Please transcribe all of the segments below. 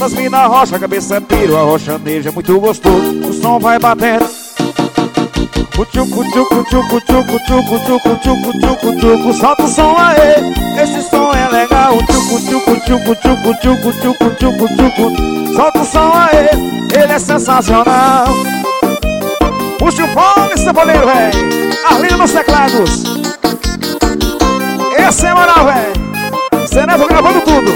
Quando as mina rocha, a cabeça pira, a roxaneja é muito gostoso. O som vai batendo. O tchucu, tchucu, tchucu, tchucu, tchucu, tchucu, tchucu, tchucu, tchucu. Solta o som aí, esse som é legal. O tchucu, tchucu, tchucu, tchucu, tchucu, tchucu, tchucu, tchucu. Solta o som aí, ele é sensacional. Puxa o fone, saboneiro, véi. Arlindo nos teclados. Esse é moral, véi. Ceneto gravando tudo.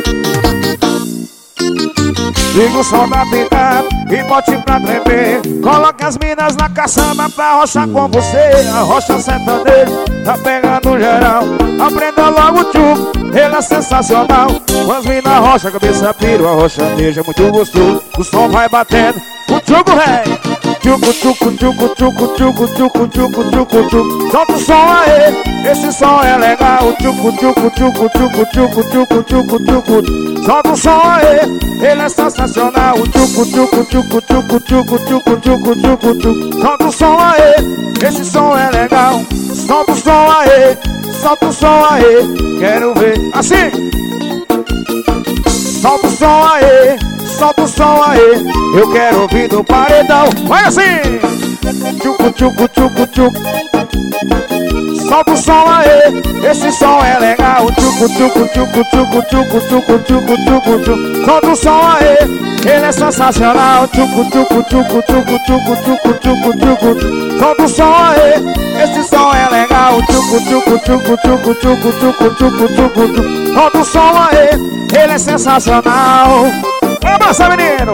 Liga o som da picape e bote pra tremer. Coloca as minas na caçamba pra rochar com você. A rocha sertaneja tá pegando geral. Aprenda logo o tchuco, ele é sensacional. Com as minas rocha, a cabeça pira, a roxaneja é muito gostoso. O som vai batendo, o tchuco vem. Tchucu, tchucu, tchucu, tchucu, tchucu, tchucu, tchucu, tchucu, tchucu. Solta o som aí, esse som é legal. Tchucu, tchucu, tchucu, tchucu, tchucu, tchucu, tchucu, tchucu. Solta o som aí, ele é sensacional. Tchucu, tchucu, tchucu, tchucu, tchucu, tchucu, tchucu, tchucu, tchucu. Solta o som aí, esse som é legal. Solta o som aí, solta o som aí. Quero ver assim. Solta o som aí, solta o som aí. Eu quero ouvir do paredão. Vai assim. Tchucu, tchucu, tchucu, tchucu. Solta o som aí, esse som é legal. Tchucu, tchucu, tchucu, tchucu, tchucu, tchucu, tchucu, tchucu, tchucu. Solta o som aí, ele é sensacional. Tchucu, tchucu, tchucu, tchucu, tchucu, tchucu, tchucu, tchucu. Solta o som aí, esse som é legal. Tchucu, tchucu, tchucu, tchucu, tchucu, tchucu, tchucu, tchucu, tchucu. Solta o som aí, ele é sensacional. Abraça, menino.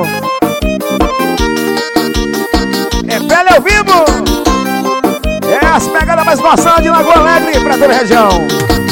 É pele ao vivo. É as pegadas mais gostosa de Lagoa Alegre pra toda a região.